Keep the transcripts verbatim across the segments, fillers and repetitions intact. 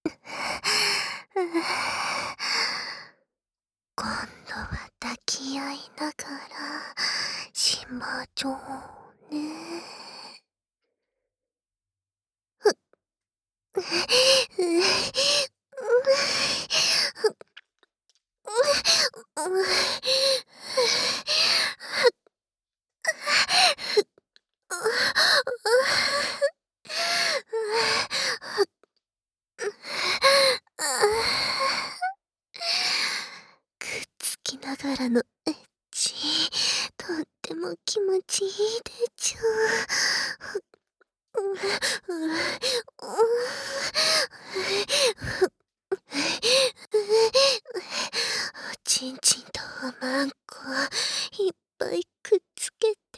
今度は抱き合いながらしましょうね。ふっ、ううううくっつきながらのエッチ、とっても気持ちいいでちゅ。おちんちんとおまんこいっぱいくっつけて、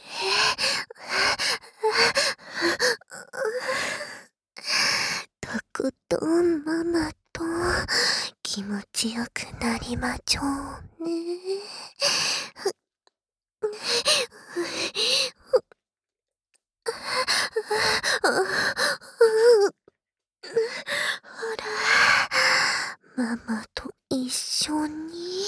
とことんママと気持ちよくなりまちょうね。ほら、ママと一緒に。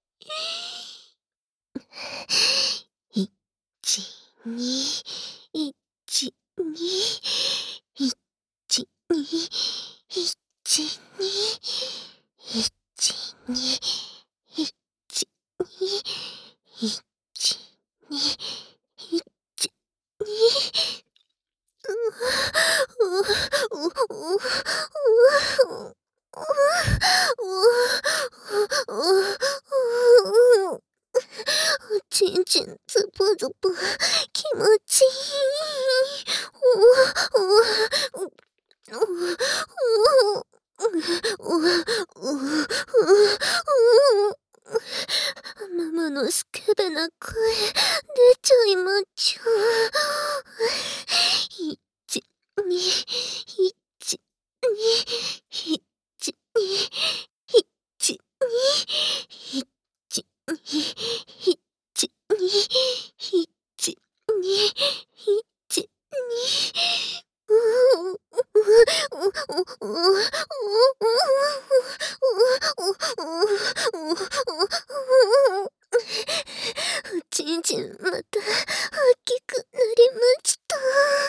いち、に、いち、に、いち、に、いち、に、いち、に、いち、に、いち、に、いち、に。おちんちんズブズブ気持ちいい。ママのスケベな声出ちゃいまちゅ。いち、に、いち、に、いち、に、いち、に、いち、に、いち、に、いち、に、いち、に。おちんちんまた大きくなりました。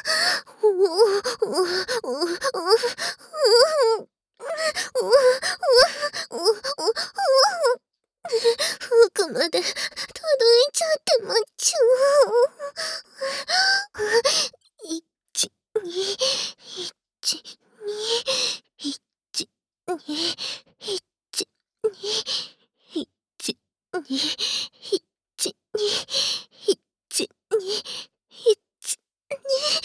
奥まで届いちゃってまっちゅ。いち、に、いち、に、いち、に、いち、に、いち、に、いち、に、いち、に、いち、に。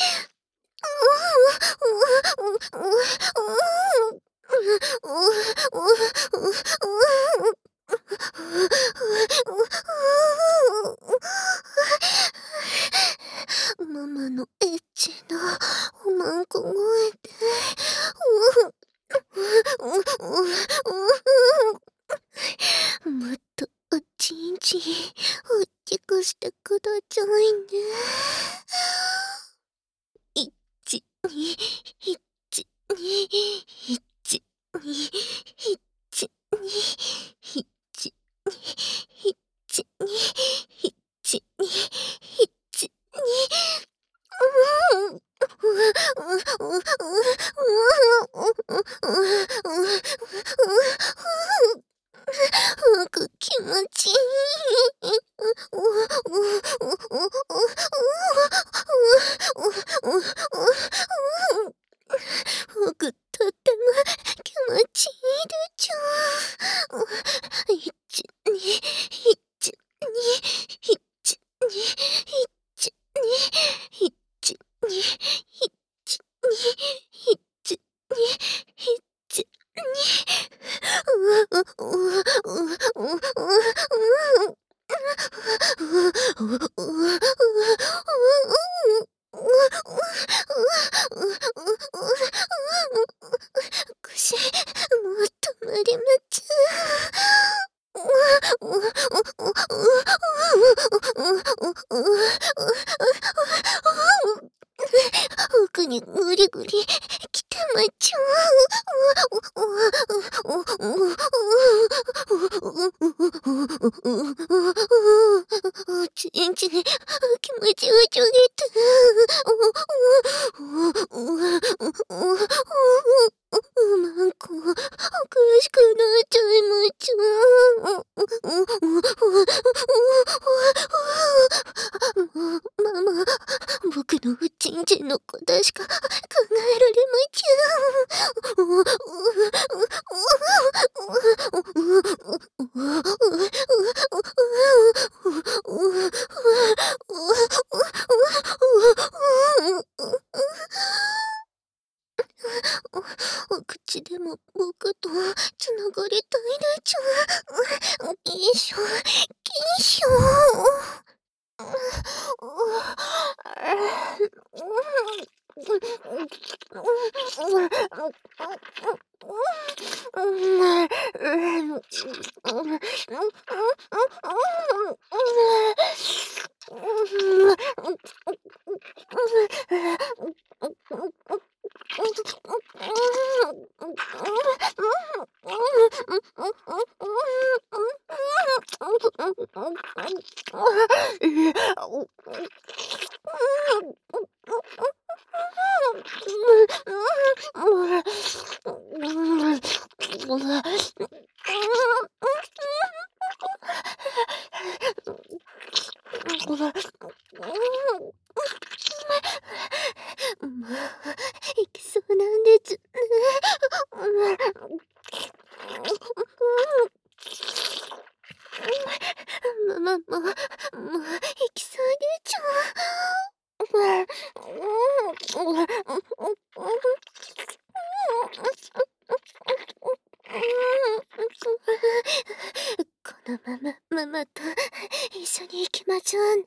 ママのエッチなおまんこ声で、もっとおちんちんおっきくしてくだちゃいね。いち、に、いち、に、いち、に、いち、に、いち、に、いち、に、いち、に、いち、に。く気持ちいい。くとっても気持ちいいでちゅ。いち、に、いち、に、いち、に、いち、に、いち、に、いち、に、いち、に、いち、に。くし、もう止まりまちゅ。奥にぐりぐり来てまちゅ。 ちょ。ちんちん、気持ちをちょげた。なんか、おかしくなっちゃいまちゃ。ママ、僕のちんちんのことしか考えられまちゃ。口でも僕とつながりたいでちゅ。よいしょ、よいしょ。いきそうなんですね。ま、ま、ま、もう、いきそうでちゅ。このままママと一緒に行きましょうね。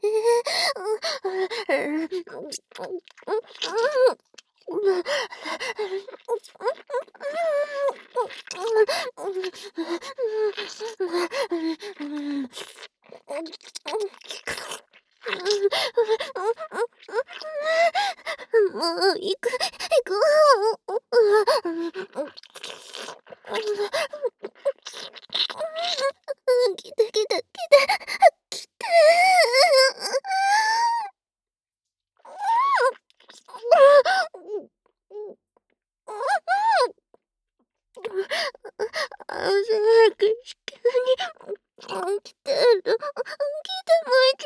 もう行く、行く。きたきたきた、きた。あさくしかに、きたる、きたまち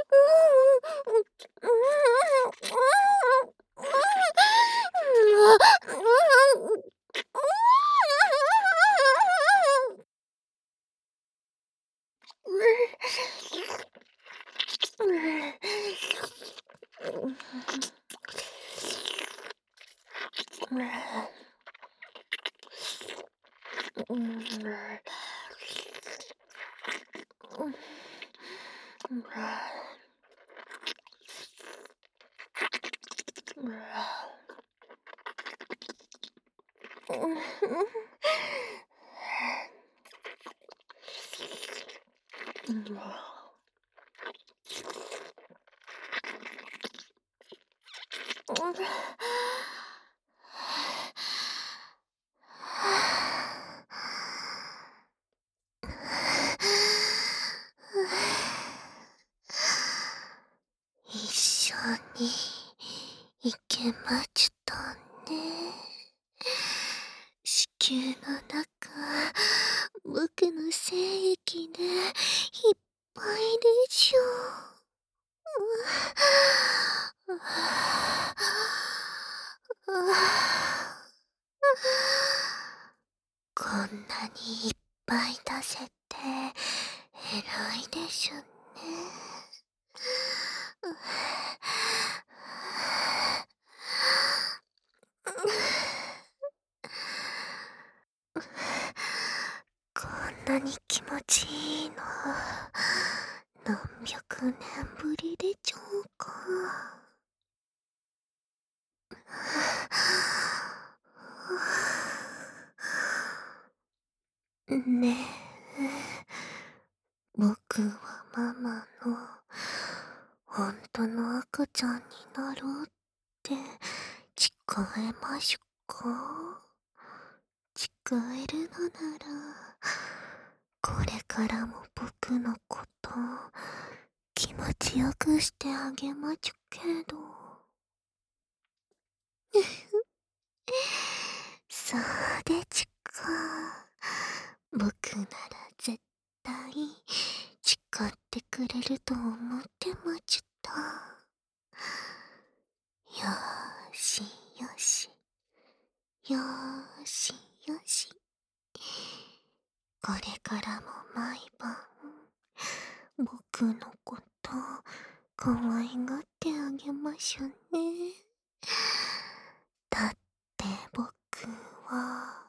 一緒に行けましたね。子宮の中、僕の精液でいっぱいでしょ。こんなにいっぱい出せて偉いでしゅね。こんなに気持ちいいの何百年ぶりでちょうか。ねえ、僕はママの本当の赤ちゃんになろうって誓えましゅか。 誓えるのなら、これからも僕のこと気持ちよくしてあげまちゅけど。そうでちゅか。僕なら絶対誓ってくれると思ってまちゅった。よーしよし。よーしよし。これからも毎晩、僕のこと可愛がってあげましょね。だって僕は